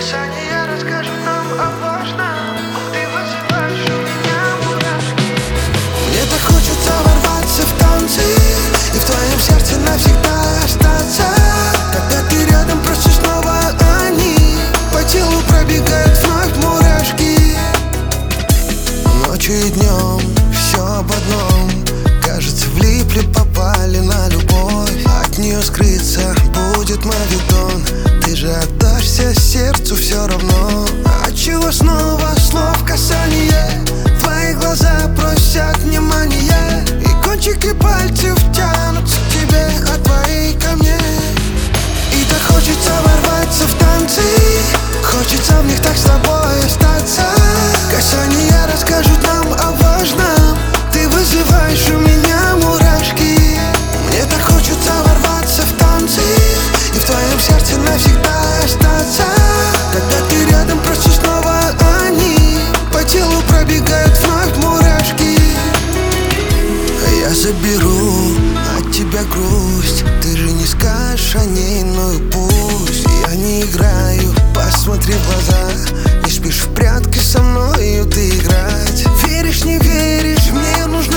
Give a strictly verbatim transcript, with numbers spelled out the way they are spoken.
Касания расскажут нам о важном. Ты вызываешь у меня мурашки. Мне так хочется ворваться в танцы и в твоем сердце навсегда остаться. Когда ты рядом, просто снова они по телу пробегают вновь мурашки. Ночью и днем все об одном. Кажется, влипли, попали на любовь. От нее скрыться будет мавитон. Ты же отдашься сердцу все равно. Отчего снова слов касание? Твои глаза просят внимания, и кончики пальцев тянутся к тебе, а твои ко мне. И так хочется ворваться в танцы, хочется в них так с тобой остаться. Касания расскажут нам о важном. Ты вызываешь у меня мурашки. Мне так хочется ворваться в танцы и в твоем сердце навсегда остаться. Когда ты рядом, просто снова они по телу пробегают вновь мурашки. Я заберу от тебя грусть. Ты же не скажешь о ней, ну и пусть. Я не играю, посмотри в глаза. Не спишь в прятки со мною ты играть. Веришь, не веришь, мне нужно